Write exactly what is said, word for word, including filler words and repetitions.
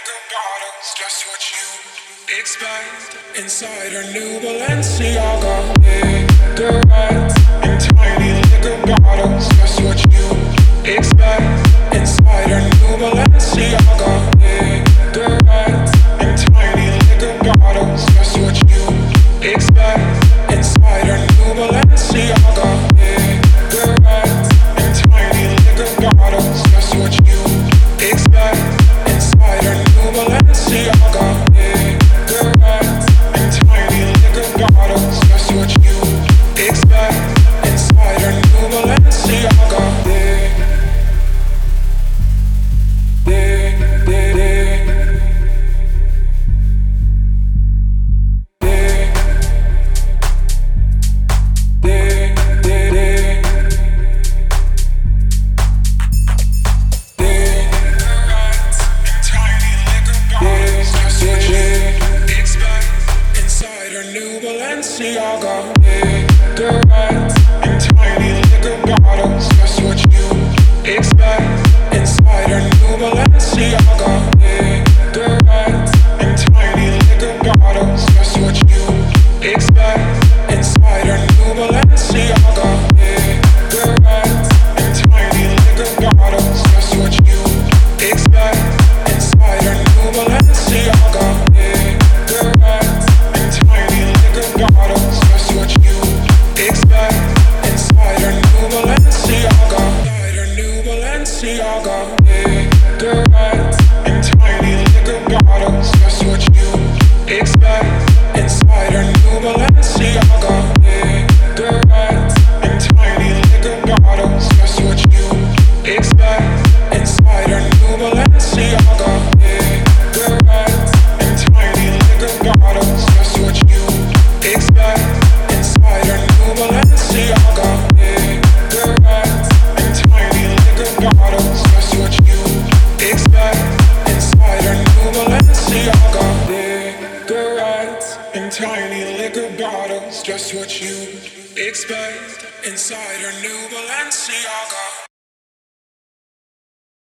liquor bottles, just what you expect. Inside her new Balenciaga, cigarettes and tiny liquor bottles, just what you expect. Inside her new Balenciaga, cigarettes and tiny liquor bottles, just what you expect. Inside her new Balenciaga, cigarettes and tiny liquor bottles, just what you expect. Inside her new Balenciaga, cigarettes and tiny liquor bottles, just what you expect. Inside her new Balenciaga, dig, dig, dig, dig, dig, dig, dig, dig. Inside her new Balenciaga, cigarettes and tiny liquor bottles, just what you expect. Inside her new Balenciaga, cigarettes and tiny liquor bottles, just what you expect. Inside her new Balenciaga, cigarettes and tiny liquor bottles, just what you expect. Inside her new Balenciaga, cigarettes and tiny liquor bottles, just what you expect. Inside her new Balenciaga, inside her new Balenciaga, cigarettes and tiny liquor bottles, just what you expect. Inside her new Balenciaga, cigarettes and tiny liquor bottles, just what you expect. Inside her new Balenciaga, cigarettes and tiny liquor bottles, just what you expect. Inside her new Balenciaga, cigarettes and tiny liquor bottles, just what you expect. Inside her new Balenciaga, cigarettes and tiny liquor bottles, just what you expect. Inside her new Balenciaga.